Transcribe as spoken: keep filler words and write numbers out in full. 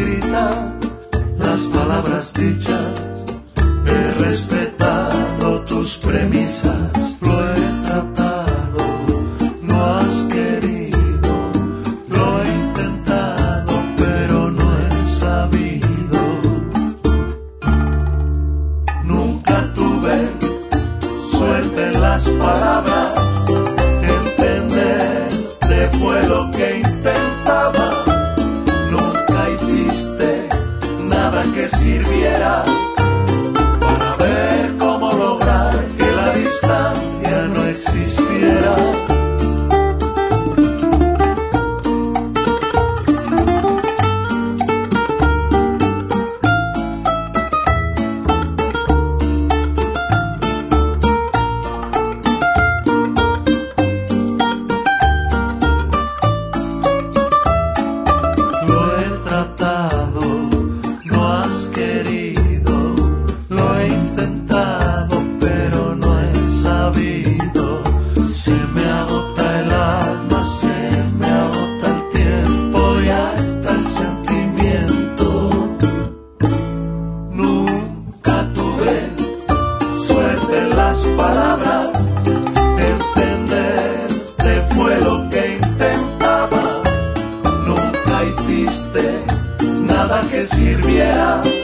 gritan las palabras dichas. He respetado tus premisas, lo he tratado, no has querido, lo he intentado, pero no he sabido. Nunca tuve suerte en las palabras, entenderte fue lo que intentaba. Nunca hiciste nada que sirviera para ver cómo lograr que la distancia no existiera. Palabras, entenderte fue lo que intentaba. Nunca hiciste nada que sirviera